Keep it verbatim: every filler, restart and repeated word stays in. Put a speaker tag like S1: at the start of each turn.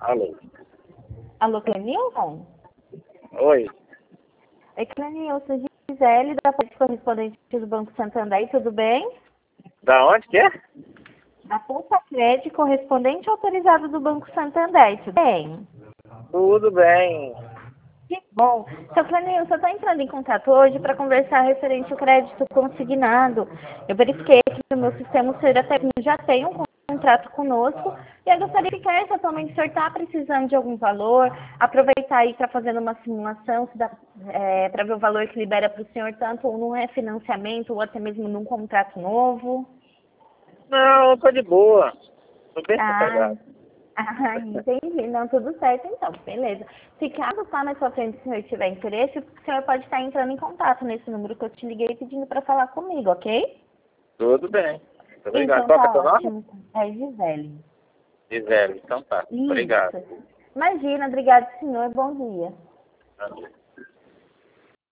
S1: Alô.
S2: Alô, Clenilson?
S1: Oi.
S2: Oi, Clenilson, Gisele, da parte correspondente do Banco Santander, tudo bem?
S1: Da onde que é?
S2: Da Pulsa Crédito, correspondente autorizado do Banco Santander, tudo bem?
S1: Tudo bem.
S2: Que bom. Seu Clenilson, eu estou entrando em contato hoje para conversar referente ao crédito consignado. Eu verifiquei que no meu sistema o senhor até já tem um contrato conosco e eu gostaria de ficar atualmente o senhor está precisando de algum valor, aproveitar aí para fazer uma simulação é, para ver o valor que libera para o senhor, tanto num refinanciamento ou até mesmo num contrato novo.
S1: Não, tô de boa. Tô bem
S2: Ah,
S1: sossegado.
S2: ah, entendi. Não, tudo certo então, beleza. Se caso tá mais pra frente, se o senhor tiver interesse, o senhor pode estar entrando em contato nesse número que eu te liguei pedindo para falar comigo, ok?
S1: Tudo bem. Muito obrigado.
S2: Então
S1: Qual que é
S2: tá
S1: o teu nome?
S2: ótimo. É Gisele.
S1: Gisele. Então tá. Obrigado.
S2: Isso. Imagina, obrigado, senhor. Bom dia.
S1: Valeu.